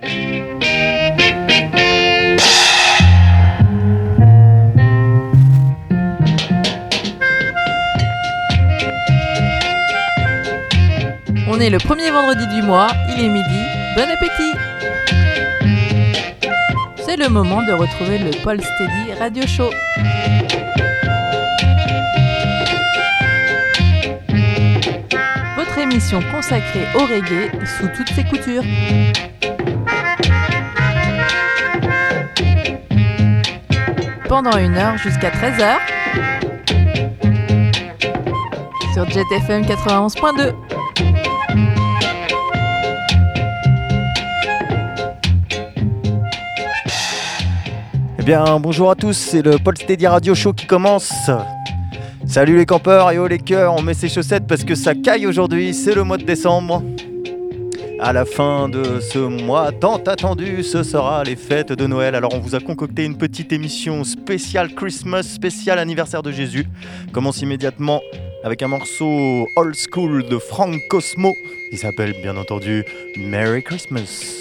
On est le premier vendredi du mois, il est midi, bon appétit! C'est le moment de retrouver le Paul Steady Radio Show. Votre émission consacrée au reggae sous toutes ses coutures. Pendant 1 heure jusqu'à 13h sur Jet FM 91.2. Eh bien, bonjour à tous, c'est le Paul Steady Radio Show qui commence. Salut les campeurs et oh les cœurs, on met ses chaussettes parce que ça caille aujourd'hui, c'est le mois de décembre. À la fin de ce mois tant attendu, ce sera les fêtes de Noël. Alors on vous a concocté une petite émission spéciale Christmas, spéciale anniversaire de Jésus. Commence immédiatement avec un morceau old school de Frank Cosmo qui s'appelle bien entendu Merry Christmas.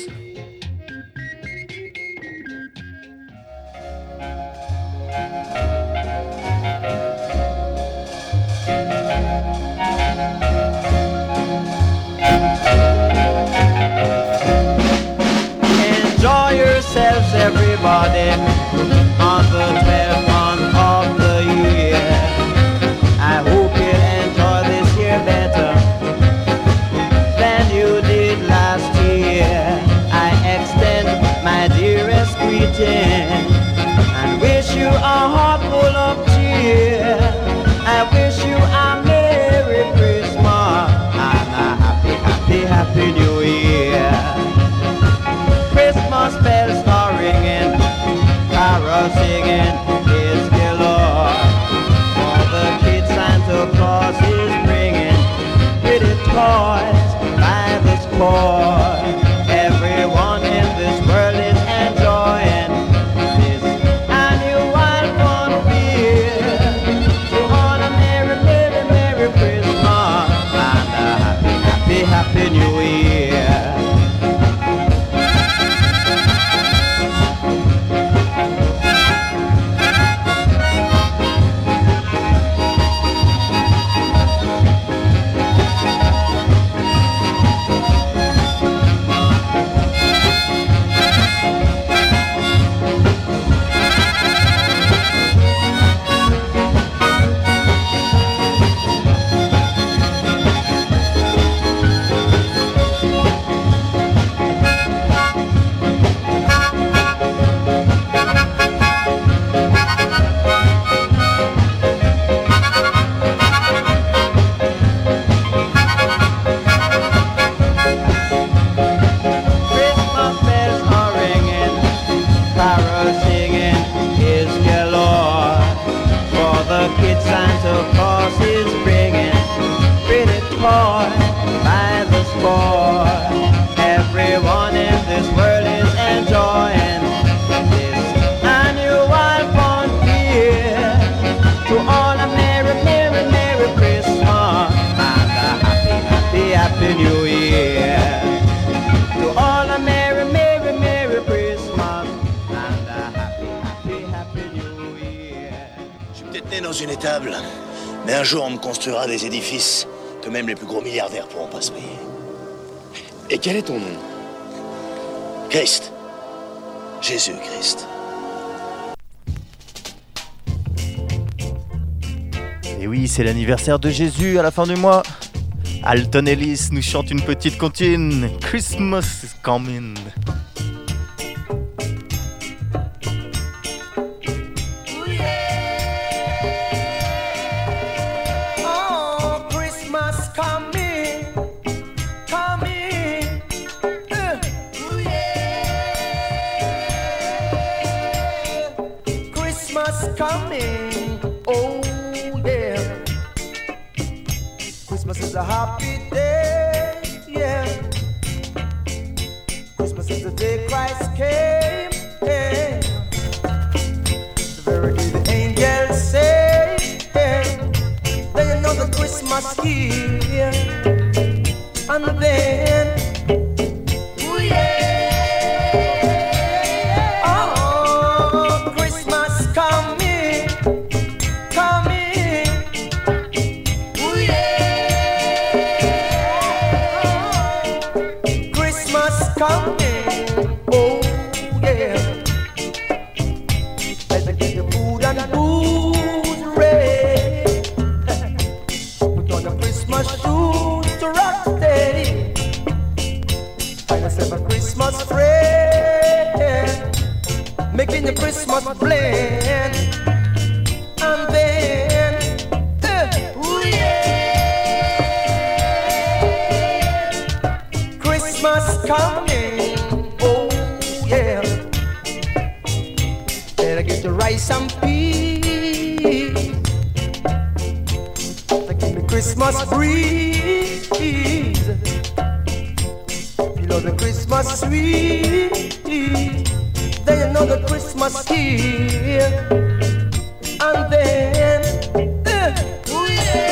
Everybody on the 12th month of the year, I hope you enjoy this year better than you did last year. I extend my dearest greeting and wish you a heart full of cheer. I wish you a Merry Christmas and a happy, happy, happy New Year. Christmas bells are ringing, carols singing is galore. For the kids Santa Claus is bringing pretty toys by the score. Everyone in this world is enjoying this annual fun beer. So all a merry, merry, merry Christmas and a happy, happy, happy New Year. Une étable, mais un jour on me construira des édifices que même les plus gros milliardaires pourront pas se payer. Et quel est ton nom? Christ. Jésus-Christ. Et oui, c'est l'anniversaire de Jésus à la fin du mois. Alton Ellis nous chante une petite comptine. Christmas is coming. Coming, oh yeah. Christmas is a happy day, yeah. Christmas is the day Christ came, yeah. The very day the angels say, yeah. Then you know the Christmas here, and then, oh yeah. coming, oh yeah. Better get the food and booze ready. Put on the Christmas shoes to rock steady. Find yourself a Christmas friend, making the Christmas blend. And then, ooh yeah, Christmas coming, oh yeah. Better get the rice and peas, to give me Christmas breeze. You know the Christmas sweet, then you know the Christmas here. And then, ooh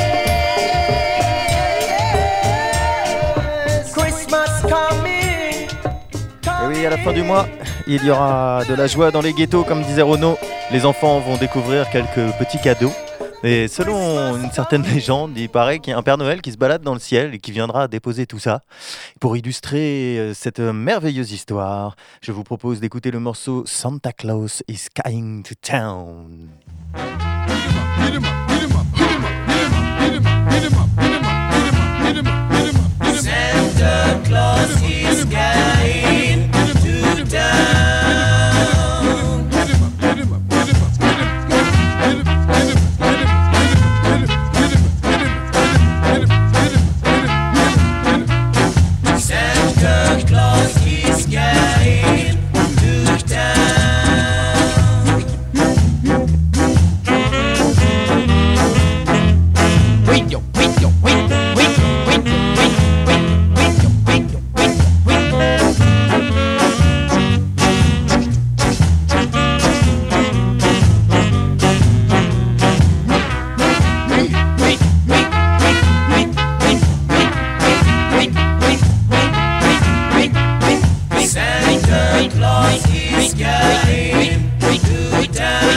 yeah, Christmas coming. Et oui, à la fin du mois, il y aura de la joie dans les ghettos, comme disait Renaud. Les enfants vont découvrir quelques petits cadeaux. Et selon une certaine légende, il paraît qu'il y a un Père Noël qui se balade dans le ciel et qui viendra déposer tout ça. Pour illustrer cette merveilleuse histoire, je vous propose d'écouter le morceau Santa Claus is Coming to Town. Santa Claus is coming to town. Santa Claus is coming to town. Wait, yo, wait, yo, wait, wait, wait, wait, wait, wait, yo, wait, yo, wait, wait. Santa Claus is coming to town.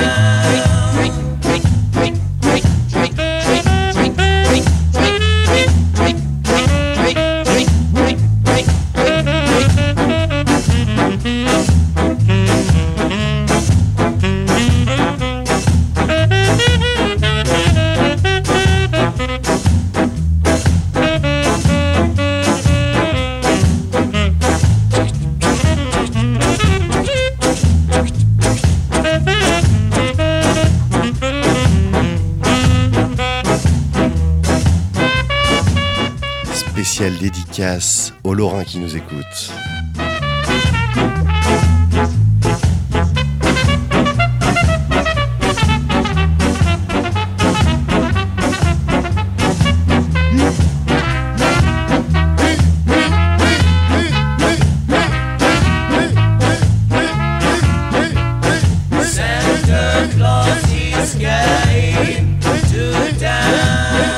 Spéciale dédicace aux Lorrains qui nous écoutent. Santa Claus is coming to town.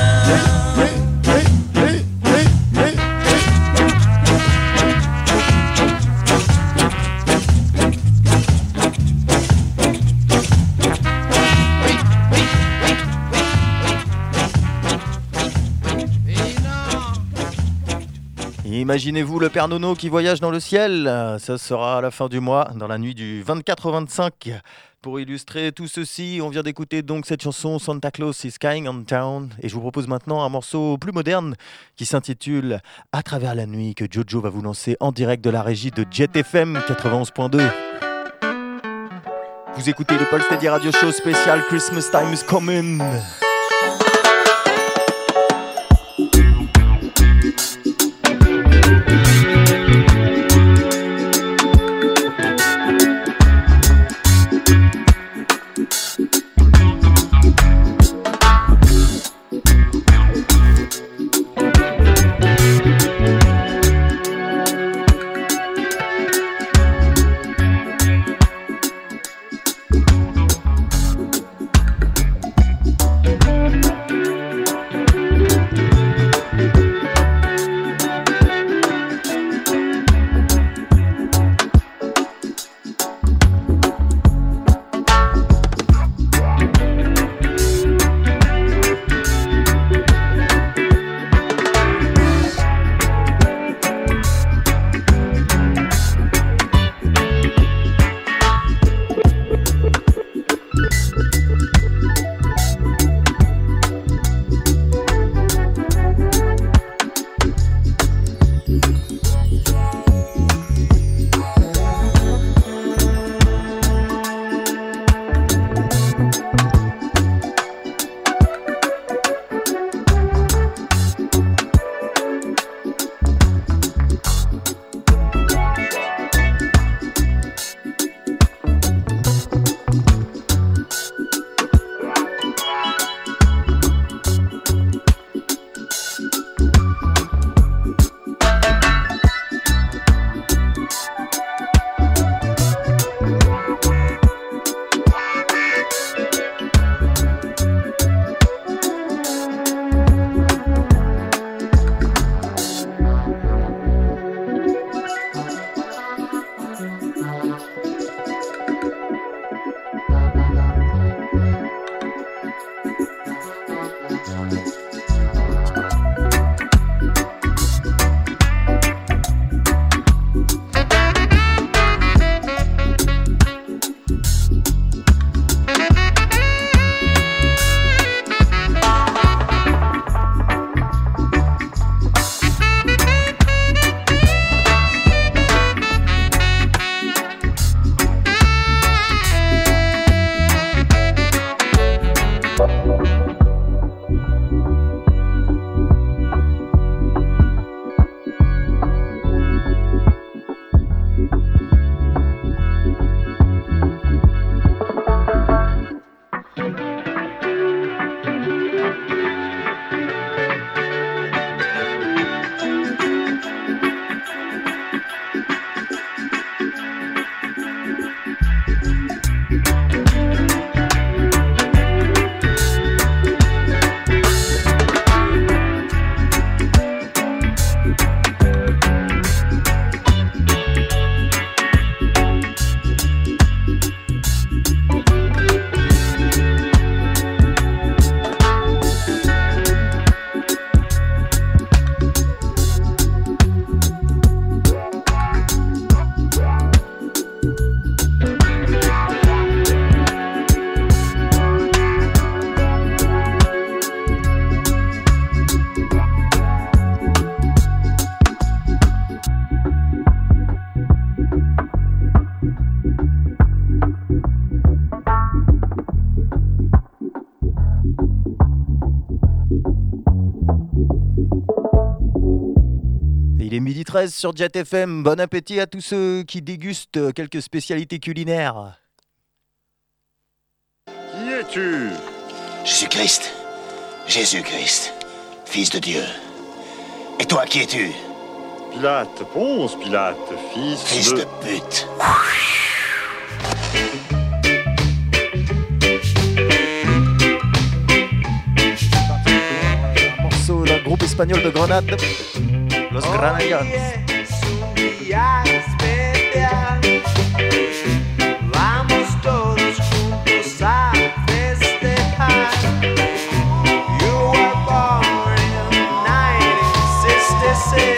Imaginez-vous le Père Nono qui voyage dans le ciel. Ça sera à la fin du mois, dans la nuit du 24 au 25. Pour illustrer tout ceci, on vient d'écouter donc cette chanson Santa Claus is Coming on Town. Et je vous propose maintenant un morceau plus moderne qui s'intitule À travers la nuit, que Jojo va vous lancer en direct de la régie de Jet FM 91.2. Vous écoutez le Paul Steady Radio Show spécial Christmas Time is Coming. Il est 12h13 sur Jet FM. Bon appétit à tous ceux qui dégustent quelques spécialités culinaires. Qui es-tu? Jésus-Christ. Jésus-Christ. Fils de Dieu. Et toi, qui es-tu? Pilate, Ponce Pilate, Fils de pute. Un morceau d'un groupe espagnol de Grenade, Los Granadians. Vamos todos juntos a festejar. You were born in 1966.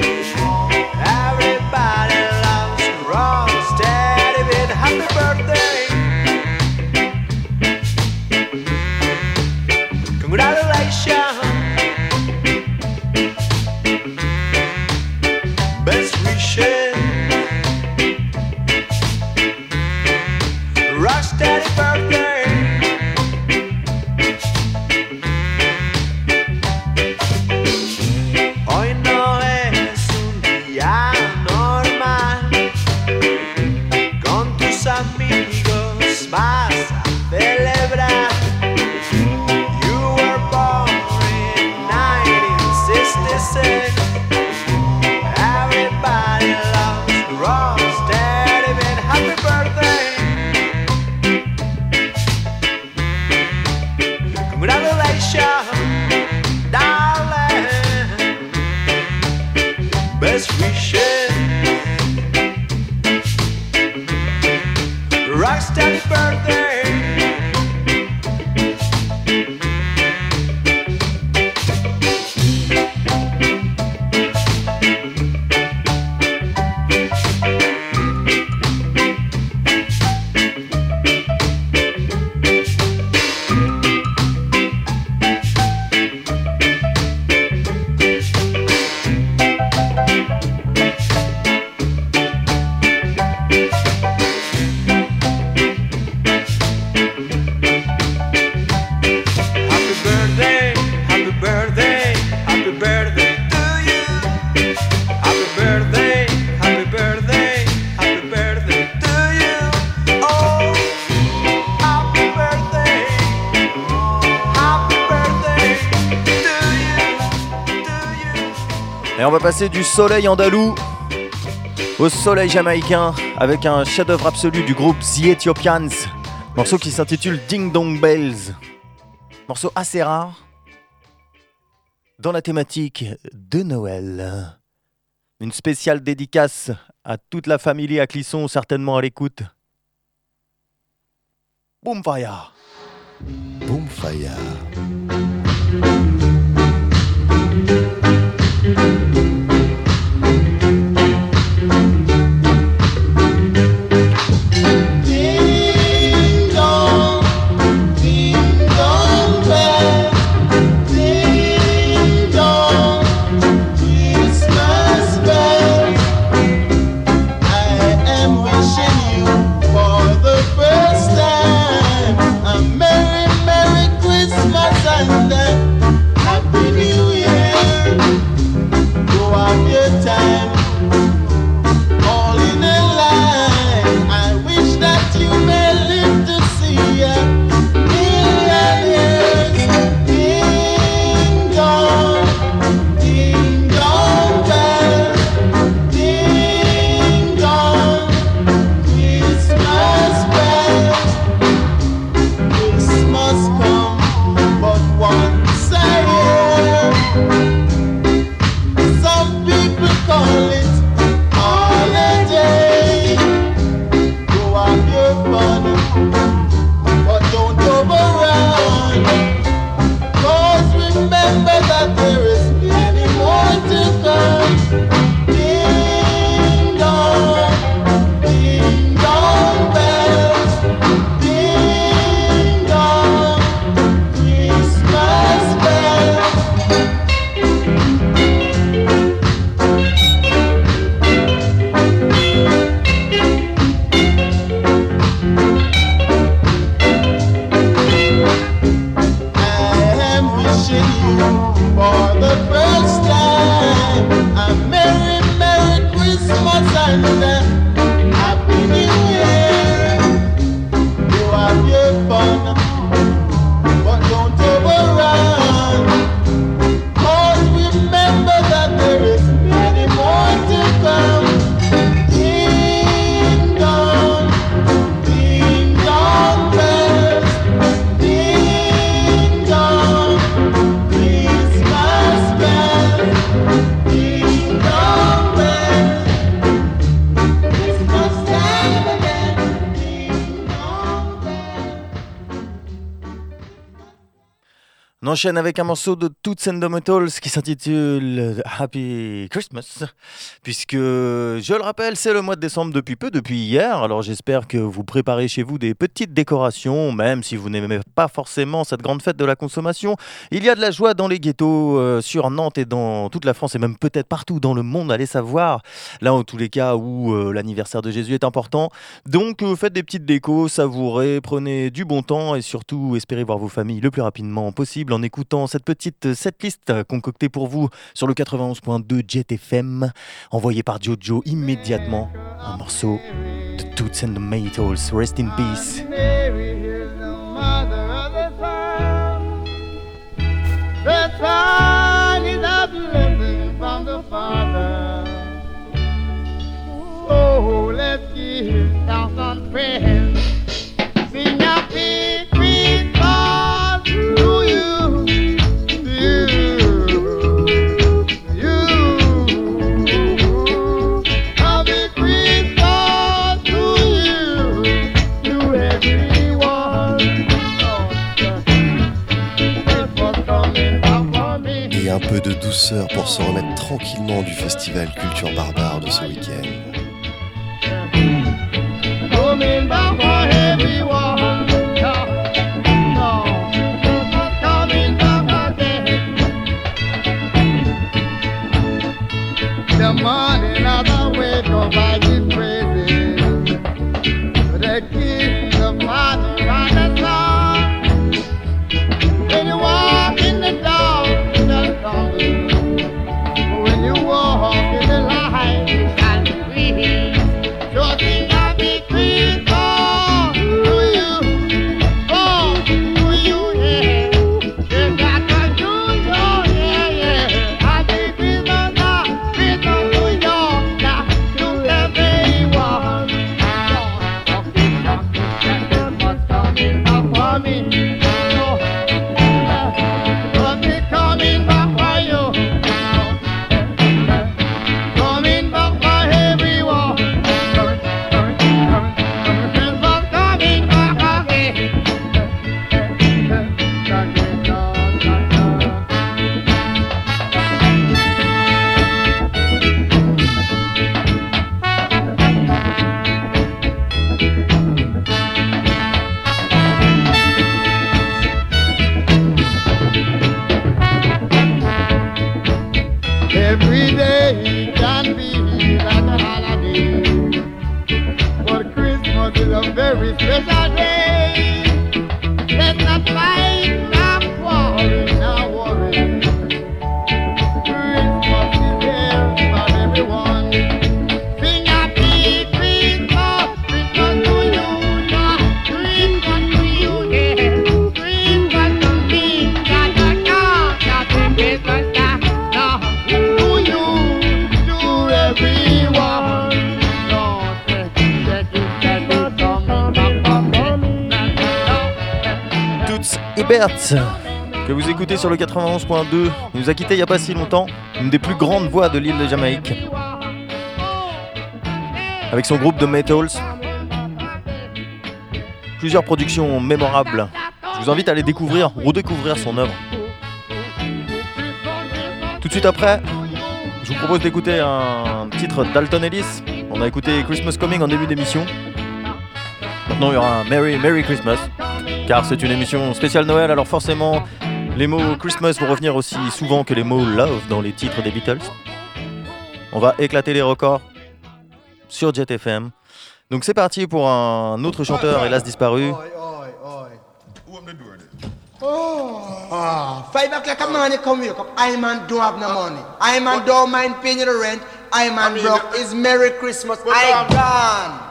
Everybody loves Rocksteady with happy birthday. Congratulations. Best wishes. Rocksteady birthday. Hoy no es un día normal. Con tus amigos vas a celebrar. You were born in 1966. Everybody loves Rocksteady with happy birthday. Congratulations, darling. Best wishes. Rocksteady birthday. Happy birthday, happy birthday, happy birthday to you. Happy birthday, happy birthday, happy birthday to you. Oh, happy birthday to you. Et on va passer du soleil andalou au soleil jamaïcain avec un chef-d'œuvre absolu du groupe The Ethiopians. Morceau qui s'intitule Ding Dong Bells. Morceau assez rare dans la thématique de Noël. Une spéciale dédicace à toute la famille à Clisson, certainement à l'écoute. Boom fire. Boomfire. Ding dong, bell, ding dong, Christmas bells. I am wishing you for the first time a merry, merry Christmas and time to say Happy New Year. You have your fun, but don't overrun. Cause remember that there is many more to come. Ding dong bells, ding dong, Christmas bells, ding dong bells, Christmas time again, ding dong bells. On enchaîne avec un morceau de Toots and the Maytals qui s'intitule Happy Christmas, puisque, je le rappelle, c'est le mois de décembre depuis peu, depuis hier. Alors j'espère que vous préparez chez vous des petites décorations, même si vous n'aimez pas forcément cette grande fête de la consommation. Il y a de la joie dans les ghettos sur Nantes et dans toute la France, et même peut-être partout dans le monde, allez savoir. Là, en tous les cas où l'anniversaire de Jésus est important. Donc faites des petites décos, savourez, prenez du bon temps et surtout espérez voir vos familles le plus rapidement possible en écoutant cette petite setlist concoctée pour vous sur le 91.2 Jet FM, envoyée par Jojo immédiatement. Un morceau de Toots and the Maytals. Rest in peace. Mary is the mother of the Son. The Son is a blessing from the Father. So let's give thanks and praise. Sing happy Christmas to you, happy Christmas to you, to everyone. Et un peu de douceur pour se remettre tranquillement du festival Culture Barbare de ce week-end. Coming back for everyone. No, coming back again. The morning of the wake up by his praises. The kiss, the father and the son. When you walk in the dark, the stumble. When you walk in the light, you shall be free. So sing happy Christmas to you, oh, to you, yeah. You got to do your, yeah, yeah. Happy Christmas, Christmas to you, yeah, to everyone. Christmas coming back for me. Coming back for you. Coming back for everyone. Every day can be like a holiday, but Christmas is a very special day. Let's not fight, not quarrel, not worry. Christmas is here for everyone. Sing happy Christmas, Christmas to you, yeah. Christmas to you, yeah. Christmas to me, yeah, yeah, yeah. Happy Christmas, yeah. Toots et Bert, que vous écoutez sur le 91.2, il nous a quitté il n'y a pas si longtemps, une des plus grandes voix de l'île de Jamaïque, avec son groupe de Maytals. Plusieurs productions mémorables. Je vous invite à aller découvrir, redécouvrir son œuvre. Tout de suite après, je vous propose d'écouter un titre d'Alton Ellis. On a écouté Christmas Coming en début d'émission. Maintenant il y aura un Merry Christmas, car c'est une émission spéciale Noël, alors forcément les mots Christmas vont revenir aussi souvent que les mots Love dans les titres des Beatles. On va éclater les records sur Jet FM. Donc c'est parti pour un autre chanteur hélas disparu. Oh, 5 o'clock a morning come wake up. I man don't have no money. I man don't mind paying you the rent. I'm and broke is Merry Christmas. I gone.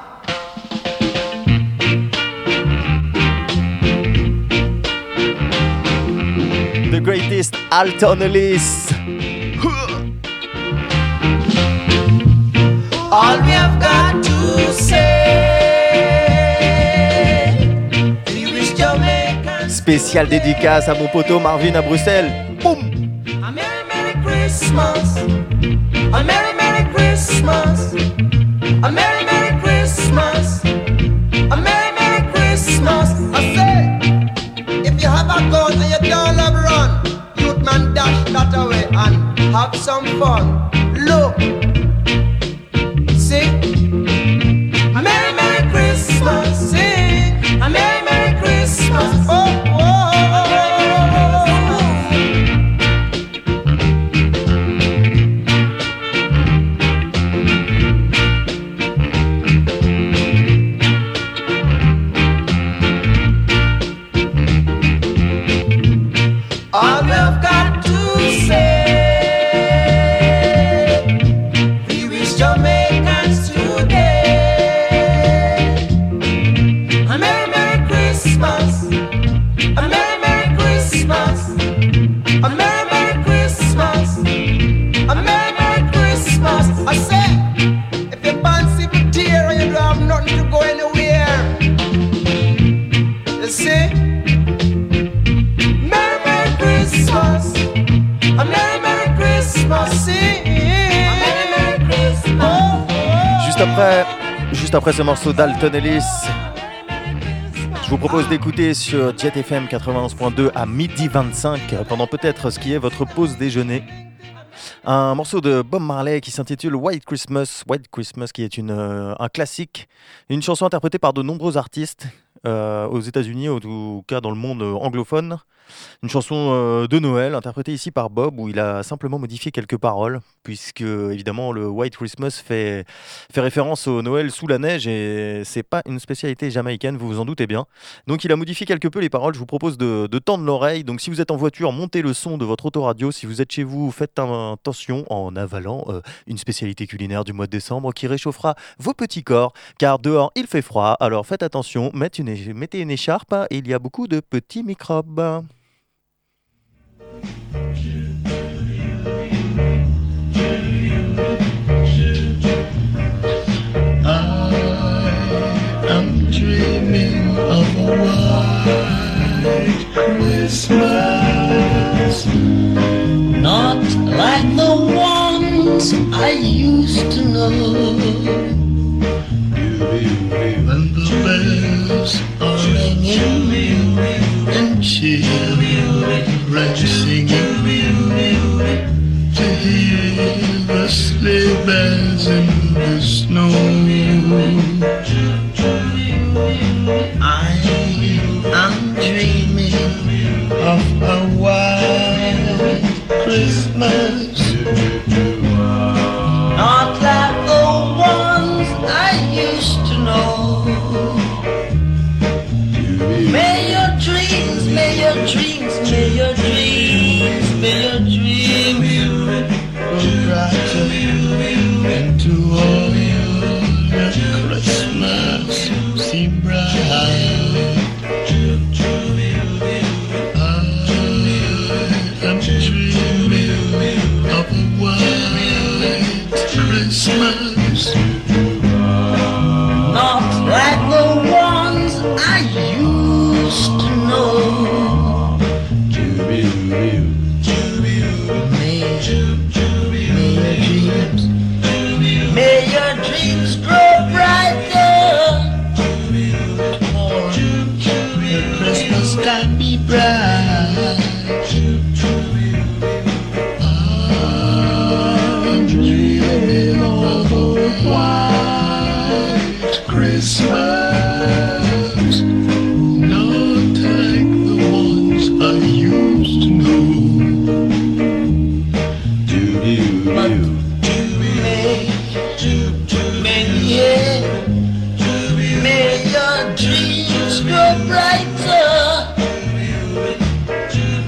The greatest Alton Ellis. All we have got to say, we wish Jamaica Spécial dédicace à mon poteau Marvin à Bruxelles. Boum. a Merry Merry Christmas, a Merry Merry Christmas, a Merry Merry Christmas, a Merry Merry Christmas. I say, if you have a gun and you don't love run, youth man dash that away and have some fun. Look, see, A Merry Merry Christmas, sing a Merry Merry Christmas. oh, oh, oh, All we have got to say, we wish Jamaicans today a Merry Merry Christmas, a Merry Merry Christmas, a Merry Merry Christmas, a Merry Merry Christmas. I say, if your pants even tear and you don't have nothing to go anywhere, you see, Merry Merry Christmas, a Merry Merry Christmas, sing a Merry Merry Christmas. Juste après ce morceau d'Alton Ellis, je vous propose d'écouter sur Jet FM 91.2 à midi 25 pendant peut-être ce qui est votre pause déjeuner. Un morceau de Bob Marley qui s'intitule White Christmas qui est un classique, une chanson interprétée par de nombreux artistes aux États-Unis, ou en tout cas dans le monde anglophone. Une chanson de Noël interprétée ici par Bob, où il a simplement modifié quelques paroles, puisque évidemment le White Christmas fait référence au Noël sous la neige, et c'est pas une spécialité jamaïcaine, vous vous en doutez bien. Donc il a modifié quelque peu les paroles. Je vous propose de tendre l'oreille. Donc si vous êtes en voiture, montez le son de votre autoradio. Si vous êtes chez vous, faites attention en avalant une spécialité culinaire du mois de décembre qui réchauffera vos petits corps, car dehors il fait froid. Alors faites attention, mettez une écharpe, il y a beaucoup de petits microbes. I'm dreaming of a white Christmas, not like the ones I used to know, when the bells are ringing and children singing, to hear the sleigh bells in the snow. I'm dreaming of a white Christmas, not like the ones I used to know. May your dreams, may your dreams, may your dreams, may your dreams go brighter into all your Christmas seem bright. I'm dreaming of a white Christmas, not like the ones I used to know. May your dreams grow brighter, or the Christmas time be bright. I'm dreaming of a white Christmas, not like the ones I used to know. But may your dreams grow brighter,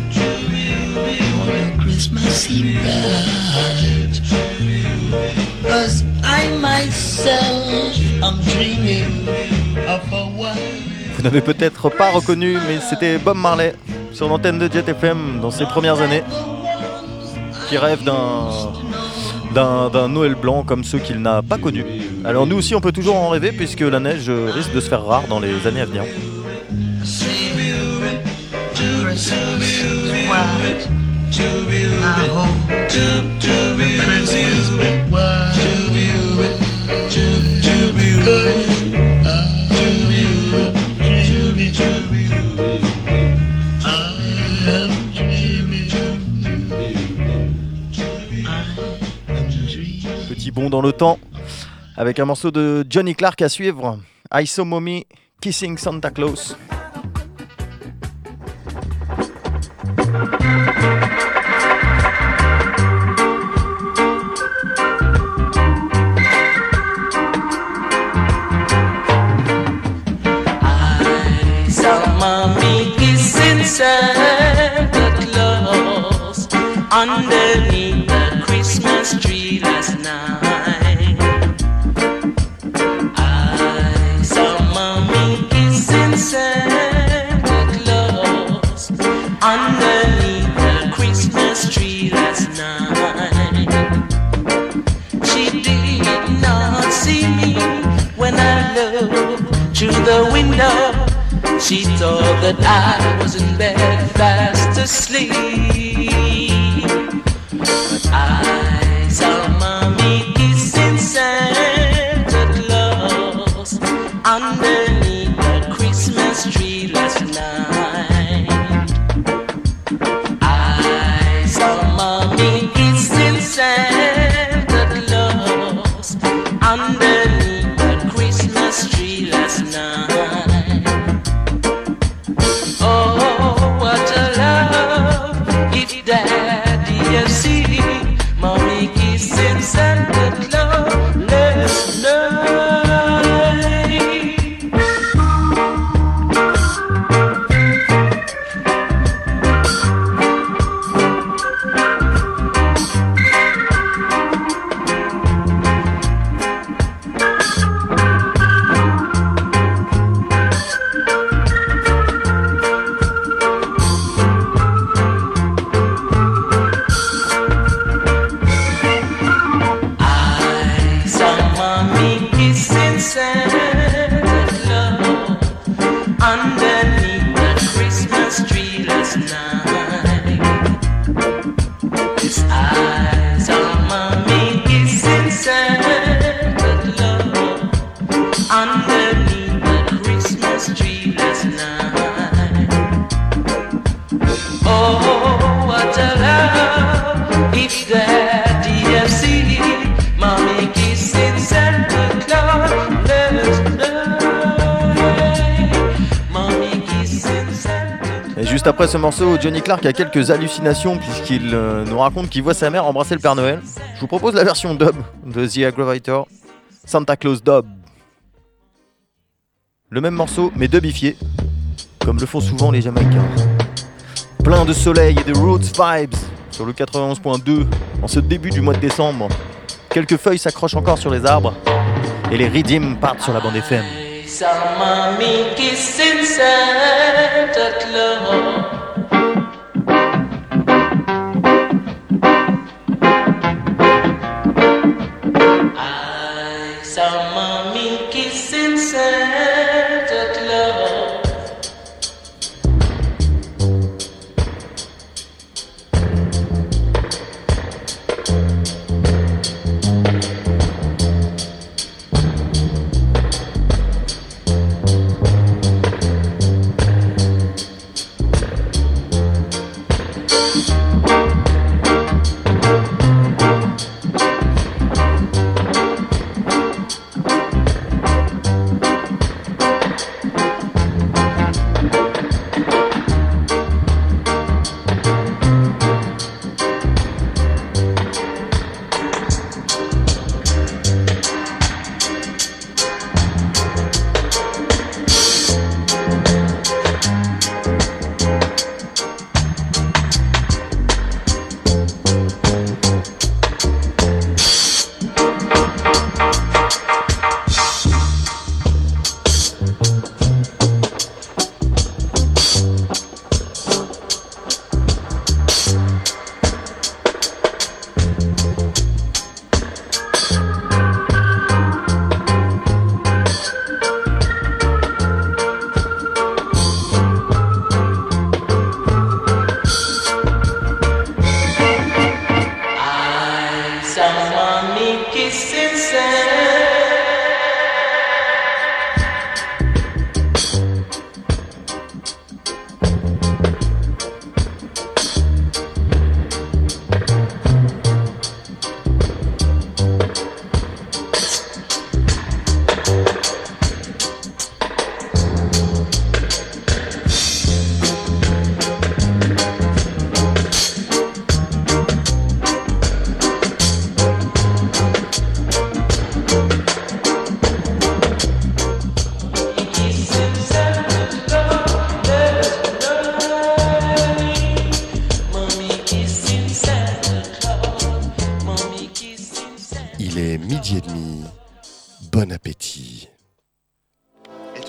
or Christmas Eve bright. myself, I'm dreaming of a world. Vous n'avez peut-être pas reconnu, mais c'était Bob Marley sur l'antenne de Jet FM dans ses premières années, qui rêve d'un Noël blanc comme ceux qu'il n'a pas connus. Alors nous aussi on peut toujours en rêver puisque la neige risque de se faire rare dans les années à venir. Petit bond dans le temps avec un morceau de Johnny Clark à suivre, I Saw Mommy Kissing Santa Claus. I saw Mommy kissing Santa Claus underneath the Christmas tree last night. I saw Mommy kissing Santa Claus underneath the Christmas tree last night. She did not see me when I looked through the window. She thought that I was in bed fast asleep. But I saw Mommy kissing Santa Claus underneath the Christmas tree last night. I saw Mommy kissing Santa Claus underneath the Christmas tree last night. Oh, what a love, if Daddy had seen Mommy kissing Santa Claus last night. I saw Mommy kissing Santa Claus underneath the Christmas tree last night. Yes, I saw Mommy kissing Santa Claus underneath the Christmas tree last night. Oh, what a love, if Daddy had seen Mommy kissing Santa Claus last night. Mommy kissing Santa. Et juste après ce morceau, Johnny Clark a quelques hallucinations puisqu'il nous raconte qu'il voit sa mère embrasser le Père Noël. Je vous propose la version dub de The Aggravator, Santa Claus Dub. Le même morceau mais dubifié, comme le font souvent les Jamaïcains. Plein de soleil et de roots vibes sur le 91.2 en ce début du mois de décembre. Quelques feuilles s'accrochent encore sur les arbres et les rythmes partent sur la bande FM. I saw Mommy kissing Santa Claus. I saw Mommy kissing Santa Claus.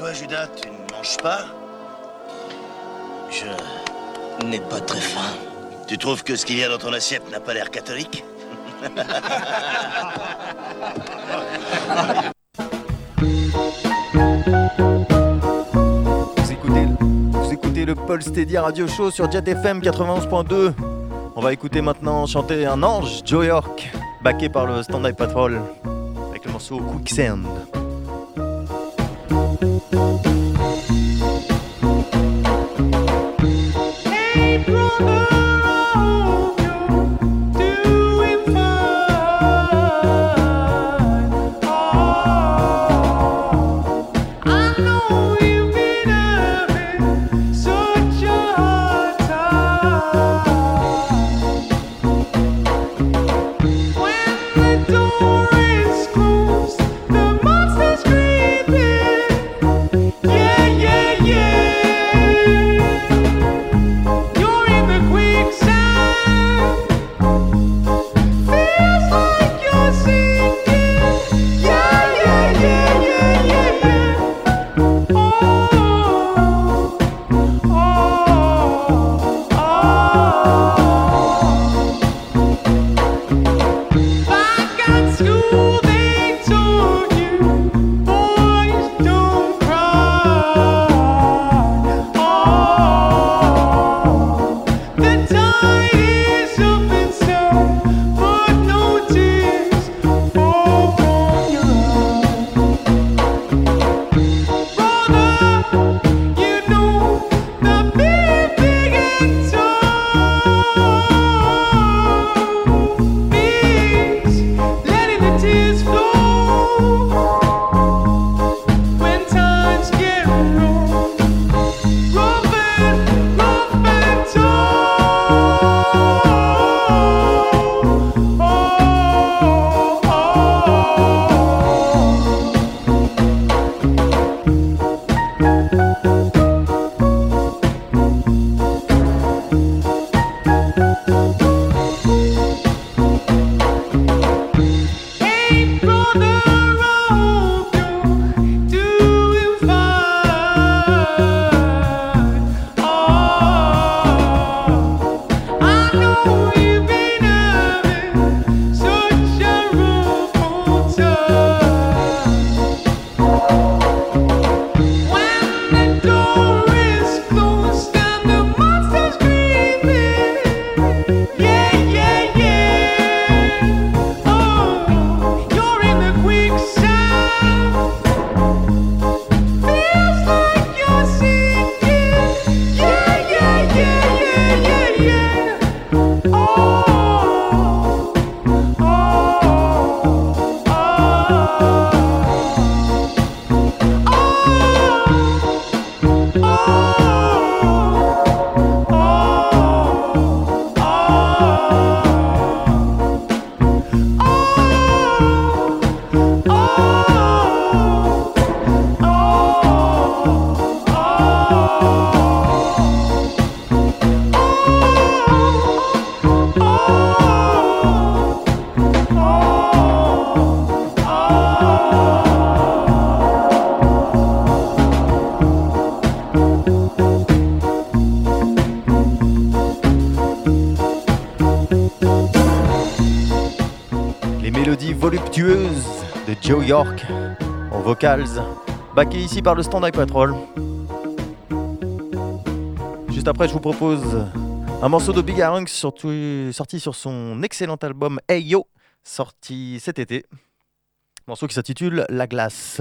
toi, Judas, tu ne manges pas? Je n'ai pas très faim. Tu trouves que ce qu'il y a dans ton assiette n'a pas l'air catholique? Vous écoutez le Paul Steady Radio Show sur Jet FM 91.2. On va écouter maintenant chanter un ange, Joe York, backé par le Stand-By Patrol, avec le morceau Quicksand. Voluptueuse de Joe York en vocals, backé ici par le Stand-By Patrol. Juste après, je vous propose un morceau de Big Arunx sorti sur son excellent album Hey Yo, sorti cet été. Morceau qui s'intitule La Glace.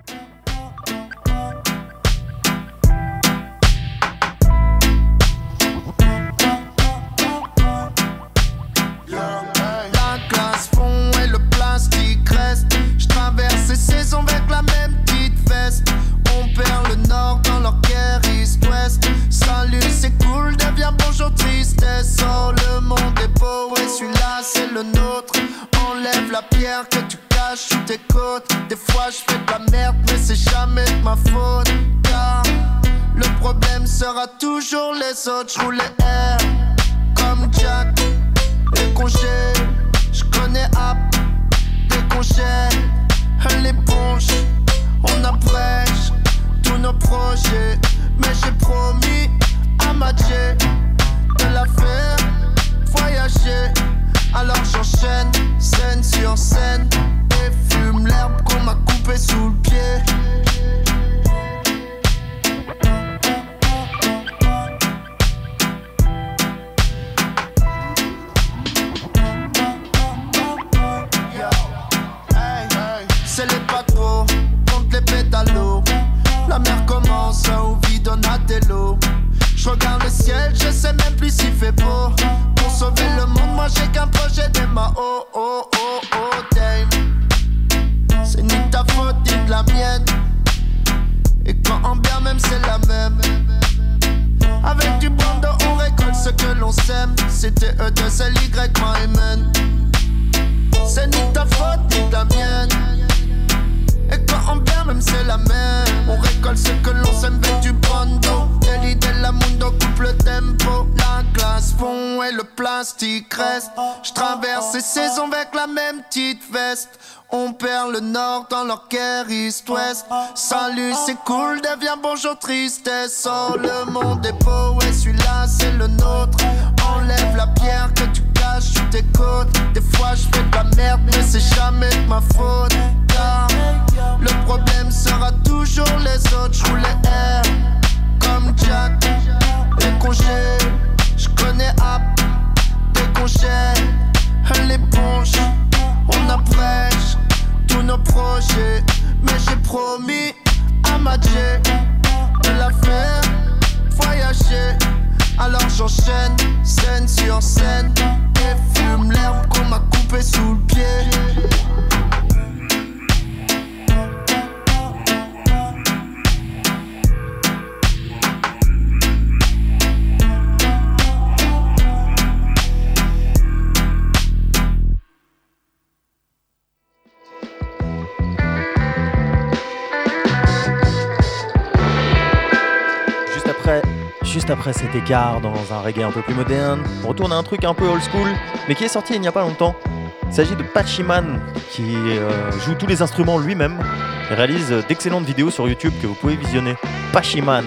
Saison avec la même petite veste. On perd le nord dans leur guerre East-Ouest. Salut c'est cool, devient bonjour tristesse. Oh le monde est beau et celui-là c'est le nôtre. Enlève la pierre que tu caches sous tes côtes. Des fois je fais de la merde mais c'est jamais de ma faute. Car le problème sera toujours les autres. Je roule les airs comme Jack. Dès qu'on gèle, je connais App. Dès qu'on gèle l'éponge, on abrège tous La mer commence au vide Donatello. Je regarde le ciel, je sais même plus s'il fait beau. Pour sauver le monde, moi j'ai qu'un projet des mains. Oh oh oh oh dame. C'est ni ta faute ni de la mienne. Et quand en bien même c'est la même. Avec du brando on récolte ce que l'on sème. C'était E2LY Myman. C'est ni ta faute ni de la mienne. Et quand on bien même c'est la même. On récolte ce que l'on sème avec du brando. Deli de la mundo coupe le tempo. La glace fond et le plastique reste. Je traverse ces saisons avec la même petite veste. On perd le nord dans leur guerre East-Ouest. Salut c'est cool, deviens bonjour tristesse. Oh le monde est beau et celui-là c'est le nôtre. Enlève la pierre que tu caches sur tes côtes. Des fois je fais de la merde mais c'est jamais de ma faute. Car le problème sera toujours les autres. Je roule les airs comme Jack. Les congés, je connais app. Des congés, l'éponge. On abrège tous nos projets. Mais j'ai promis à Madjé de la faire voyager. Alors j'enchaîne scène sur scène et fume l'herbe qu'on m'a coupé sous le pied. Juste après cet écart dans un reggae un peu plus moderne, on retourne à un truc un peu old school, mais qui est sorti il n'y a pas longtemps. Il s'agit de Pachiman, qui joue tous les instruments lui-même et réalise d'excellentes vidéos sur YouTube que vous pouvez visionner. Pachiman.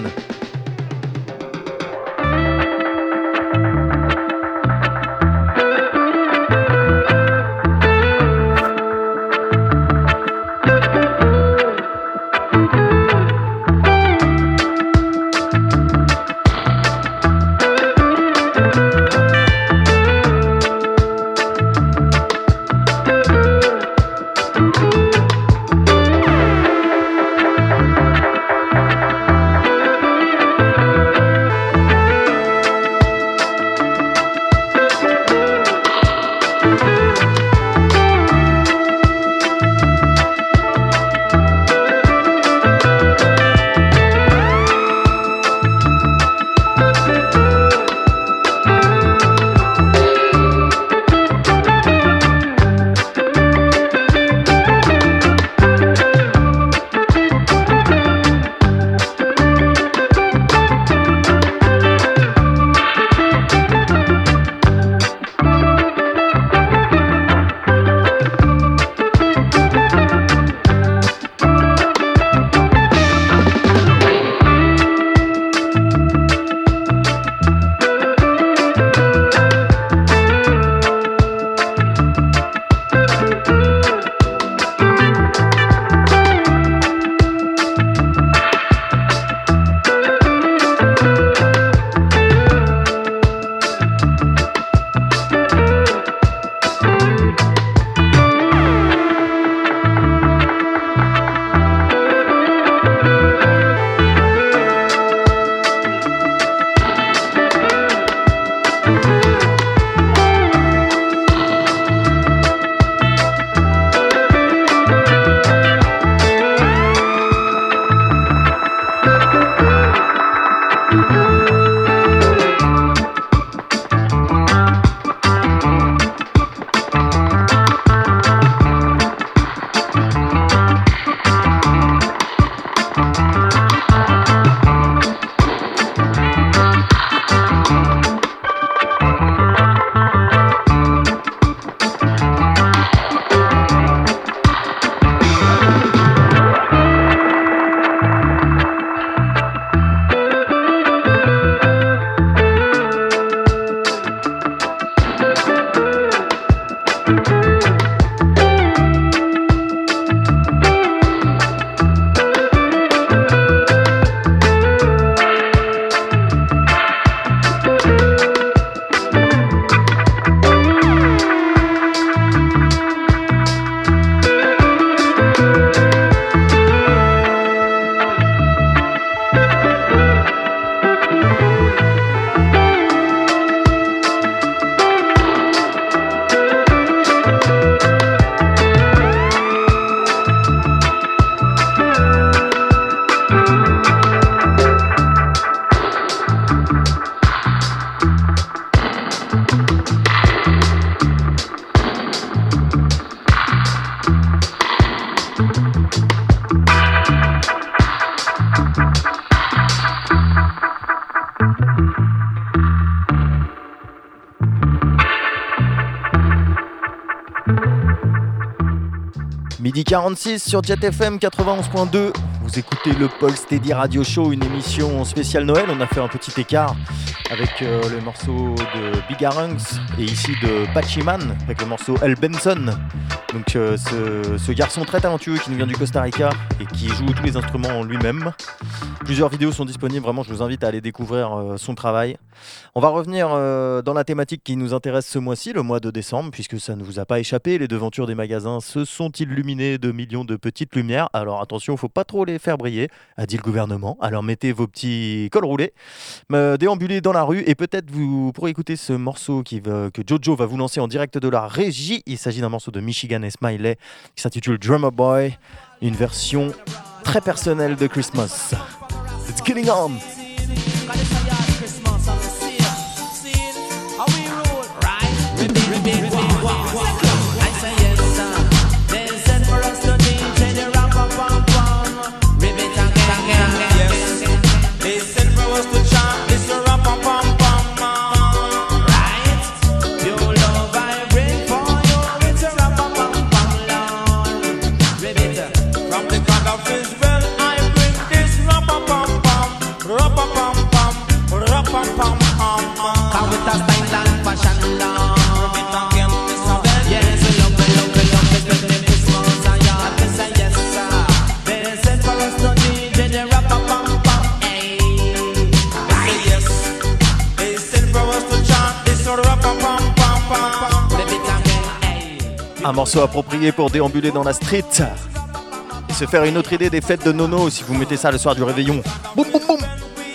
8h46 sur Jet FM 91.2. Vous écoutez le Paul Steady Radio Show, une émission spéciale Noël. On a fait un petit écart avec le morceau de Big Arunks et ici de Pachiman avec le morceau El Benson. Donc ce garçon très talentueux qui nous vient du Costa Rica et qui joue tous les instruments lui-même. Plusieurs vidéos sont disponibles, vraiment je vous invite à aller découvrir son travail. On va revenir dans la thématique qui nous intéresse ce mois-ci, le mois de décembre, puisque ça ne vous a pas échappé, les devantures des magasins se sont illuminées de millions de petites lumières. Alors attention, il ne faut pas trop les faire briller, a dit le gouvernement. Alors mettez vos petits cols roulés, déambulez dans la rue et peut-être vous pourrez écouter ce morceau que Jojo va vous lancer en direct de la régie. Il s'agit d'un morceau de Michigan et Smiley qui s'intitule Drummer Boy, une version très personnelle de Christmas. It's getting on! Un morceau approprié pour déambuler dans la street et se faire une autre idée des fêtes de Nono si vous mettez ça le soir du réveillon. Boum boum boum.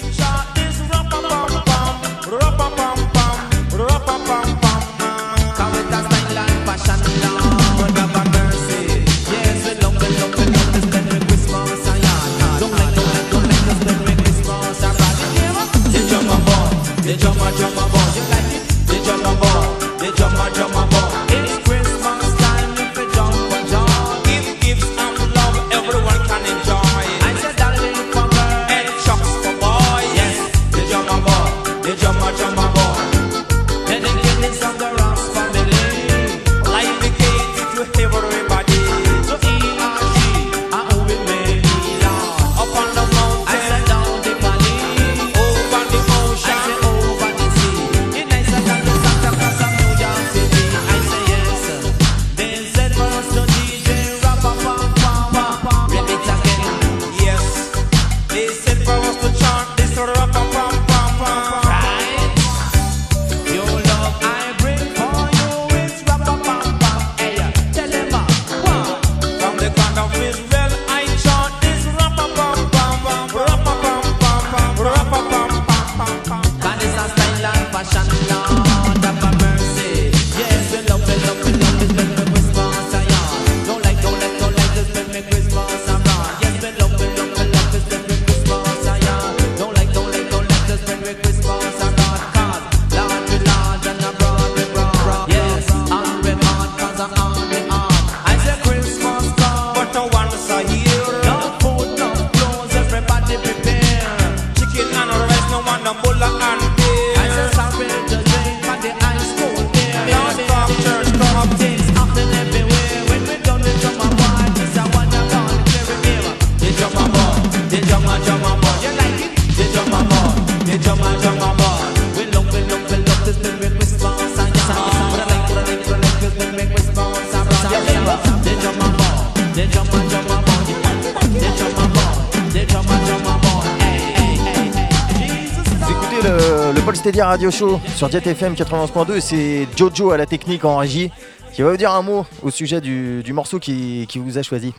Steady Radio Show sur Jet FM 91.2, c'est Jojo à la technique en régie qui va vous dire un mot au sujet du morceau qui vous a choisi.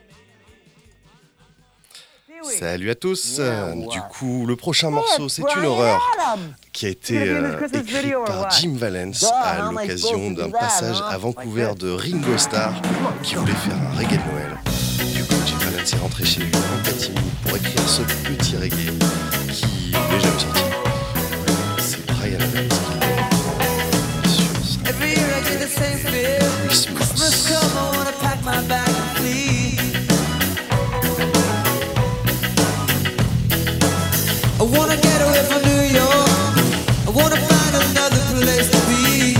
Salut à tous. Du coup, le prochain morceau, c'est une horreur qui a été écrit par Jim Valence à l'occasion d'un passage à Vancouver de Ringo Starr qui voulait faire un reggae de Noël. Du coup, Jim Valence est rentré chez lui en catimini pour écrire ce petit reggae qui n'est jamais sorti. Brian Adams sur Every year I do the same feel. Christmas come, I wanna pack my bag and flee. I wanna get away from New York. I wanna find another place to be.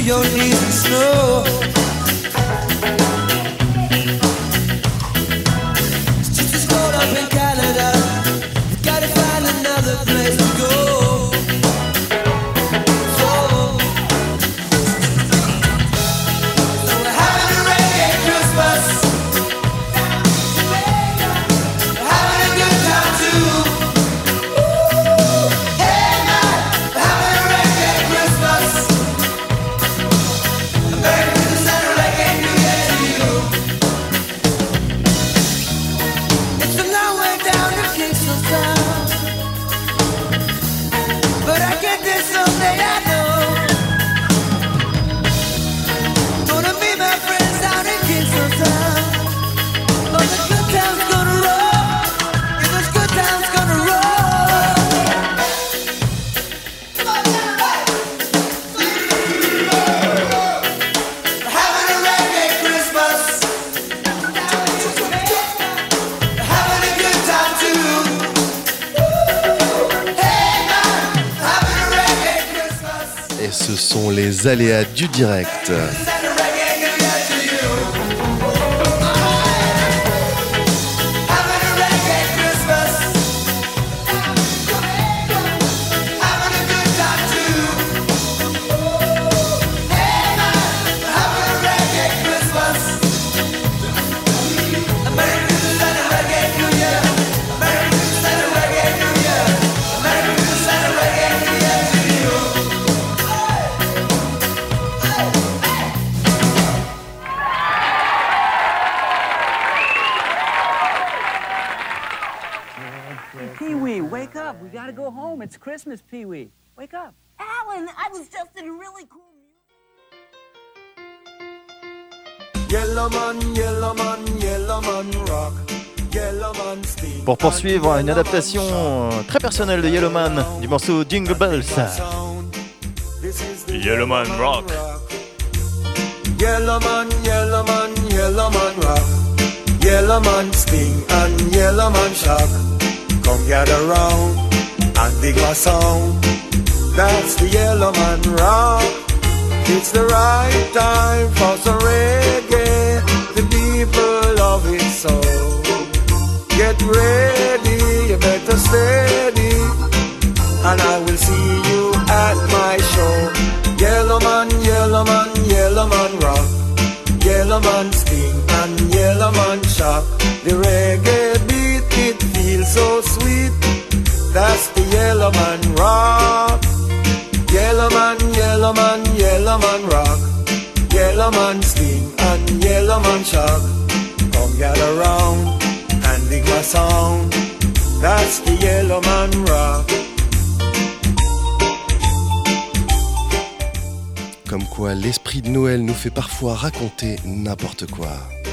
your knees in snow. It's just as cold up in Canada. You gotta find another place to go. So we're having a reggae Christmas. We're having a good time too. Hey man, we're having a reggae Christmas. Merry Christmas and a reggae New Year to you. It's a long way down to Kingston Town, but I get there someday, I know. Gonna meet my friends down in Kingston Town. Oh, the good times gonna roll. Yeah, those good times gonna roll. We're having a reggae Christmas. We're having a good time too. Hey man, having a reggae Christmas. Et ce sont les aléas du direct. And a reggae New Year to you. Having a reggae Christmas. Having a good time too. Hey man, having a reggae Christmas. A Merry Christmas and a reggae New Year. A Merry Christmas and a reggae New Year. A Merry Christmas and a reggae New Year to you. Pee-wee, wake up. We gotta go home. It's Christmas, Pee-wee. Wake up. Alan, I was just in really cool Yellow man, yellow man, yellow man rock. Yellow man steam. Pour poursuivre, une adaptation très personnelle de Yellowman du morceau Jingle Bells. Yellowman rock. Yellow man, yellow man, yellow man rock. Yellow man sting and yellow man shock. Come gather round and dig my sound. That's the yellow man rock. It's the right time for some reggae. The people love it so. Get ready, you better steady, and I will see you at my show. Yellow man, yellow man, yellow man rock. Yellow man sting and yellow man shock. The reggae beat, it feels so sweet. That's the yellow man rock. Yellow man, yellow man, yellow man rock. Yellow man sting and yellow man shock. Come gather round and dig my sound. That's the yellow man rock. Comme quoi l'esprit de Noël nous fait parfois raconter n'importe quoi.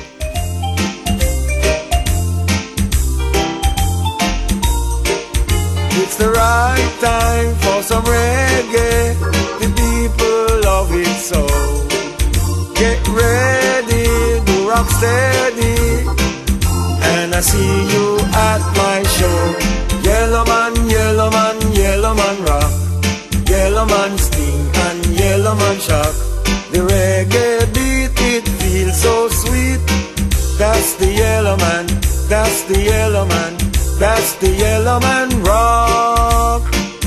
It's the right time for some reggae. The people love it so. Get ready, do rock steady, and I see you at my show. Yellow man, yellow man, yellow man rock. Yellow man sting and yellow man shock. The reggae beat, it feels so sweet. That's the yellow man, that's the yellow man. That's the yellow man rock.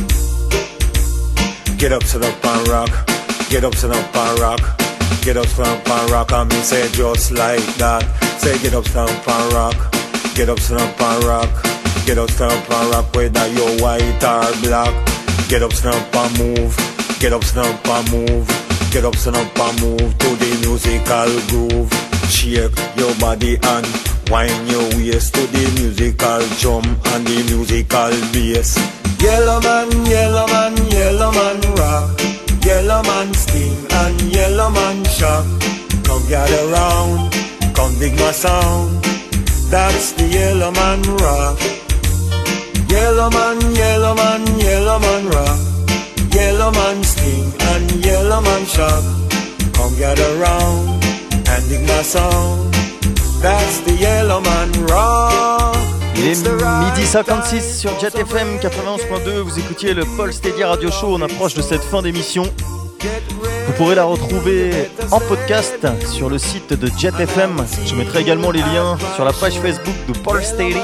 Get up, sit up and rock. Get up, sit up and rock. Get up, sit up and rock. And me say just like that. Say get up, sit up and rock. Get up, sit up and rock. Get up, sit up and rock. Whether you're white or black. Get up, sit up and move. Get up, sit up and move. Get up, sit up and move to the musical groove. Shake your body and wind your waist to the musical drum and the musical bass. Yellow man, yellow man, yellow man rock. Yellow man sting and yellow man shock. Come gather round, come dig my sound. That's the yellow man rock. Yellow man, yellow man, yellow man rock. Yellow man sting and yellow man shock. Come gather round and dig my sound. That's the yellow man rock. Il est midi 56 sur Jet FM 91.2. Vous écoutiez le Paul Steady Radio Show. On approche de cette fin d'émission. Vous pourrez la retrouver en podcast sur le site de Jet FM. Je mettrai également les liens sur la page Facebook de Paul Staley.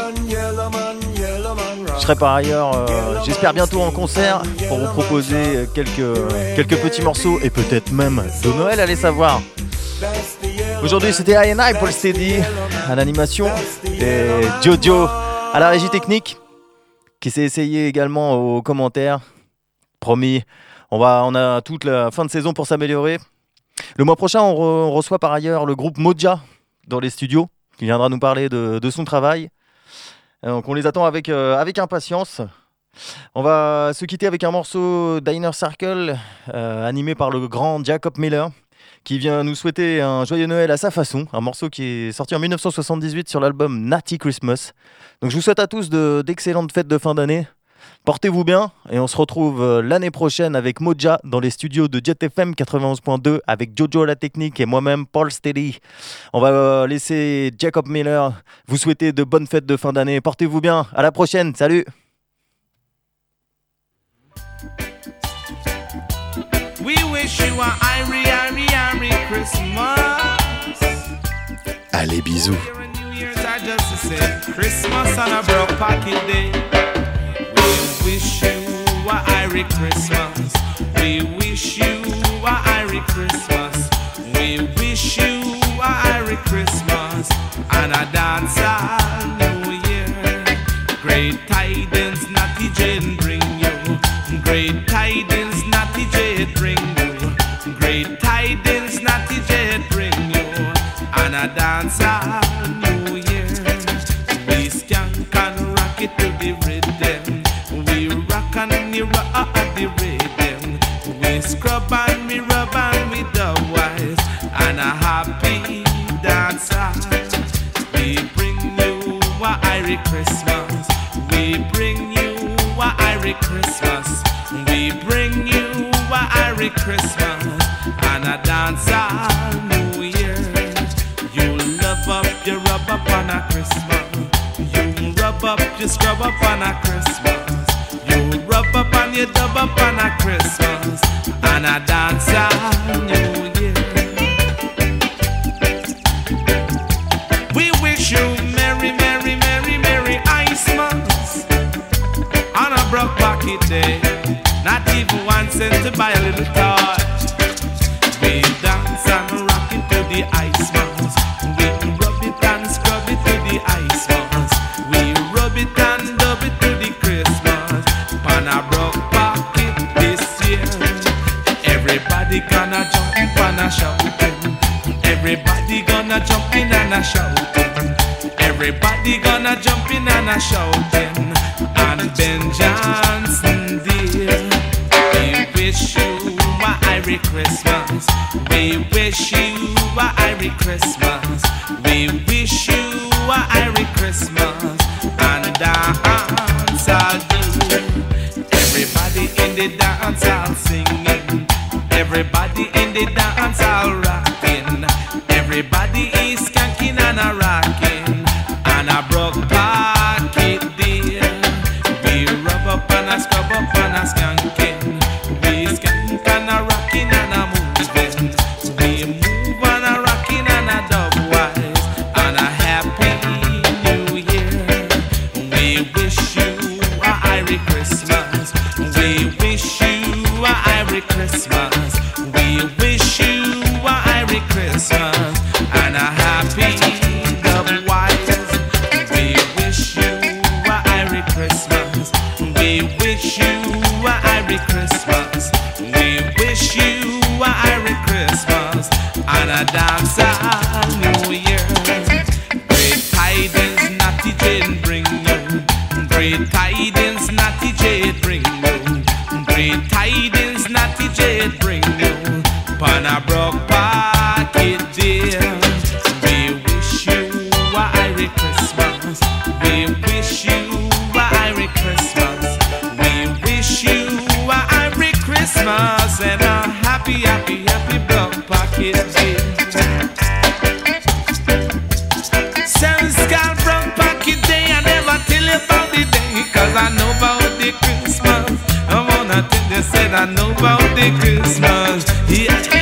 Je serai par ailleurs, j'espère bientôt en concert pour vous proposer quelques petits morceaux et peut-être même de Noël, allez savoir. Aujourd'hui c'était I&I, Paul Staley à l'animation et Jojo à la régie technique qui s'est essayé également aux commentaires. Promis, on a toute la fin de saison pour s'améliorer. Le mois prochain, on reçoit par ailleurs le groupe Moja dans les studios qui viendra nous parler de son travail. Donc on les attend avec impatience. On va se quitter avec un morceau d'Inner Circle animé par le grand Jacob Miller qui vient nous souhaiter un joyeux Noël à sa façon. Un morceau qui est sorti en 1978 sur l'album Natty Christmas. Donc je vous souhaite à tous d'excellentes fêtes de fin d'année. Portez-vous bien et on se retrouve l'année prochaine avec Moja dans les studios de Jet FM 91.2 avec Jojo à la technique et moi-même Paul Staley. On va laisser Jacob Miller vous souhaiter de bonnes fêtes de fin d'année. Portez-vous bien, à la prochaine, salut. We wish you a Merry Christmas. Allez, bisous. Christmas on a broke pocket day. We wish you a Merry Christmas. We wish you a Merry Christmas. We wish you a Merry Christmas and a dance all New Year. Great tidings, Natty Jane bring you. Great tidings, Natty Jane bring you. Great tidings, Natty Jane bring you and a dance all New Year. We skank and rock it to the rhythm. We rock and we rock at the rhythm. We scrub and we rub and we dub wise and a happy dance. We bring you a Merry Christmas. We bring you a Merry Christmas. We bring you a Merry Christmas and a dance all New Year. You love up, you rub up on a Christmas. You rub up, you scrub up on a Christmas. You rub up and you dub up on a Christmas and a dance all New Year. We wish you Merry, Merry, Merry, Merry Christmas on a broke pocket day. Not even 1 cent to buy a little toy. We dance and rock it to the Iceman's. We rub it and scrub it to the Iceman's. We rub it and dub it to the Christmas. On a broke pocket this year. Everybody gonna jump in and a shouting. Everybody gonna jump in and a shouting. Everybody gonna jump in and a shouting. And Ben Johnson dear, we wish you a Merry Christmas. We wish you a Merry Christmas. We wish you a Merry Christmas and dance all do. Everybody in the dance all singing. Everybody in the dance all rocking. Everybody is skanking and a rocking and a broke pocket dear. We rub up and a scrub up and a skanking. We skank and a rocking and a moving. We move and a rocking and a dub wise and a happy New Year. We wish you a Merry Christmas. We wish you a Merry Christmas. We wish you a Merry Christmas and a happy dub wise. We wish you a Merry Christmas. We wish you a Merry Christmas. We wish you a Merry Christmas and a dance all New Year. Great tidings, Natty Jane bring you. Great tidings, Natty Jane bring you. Great tidings, Natty Jane bring you. Pon a broke pocket dear. We wish you a Merry Christmas. We wish you a Merry Christmas. We wish you a Merry Christmas and a happy, happy, happy broke pocket day. Sounds got broke pocket day. I never tell you about the day, 'cause I know about the Christmas. I wanna tell you, said I know about the Christmas. Yeah.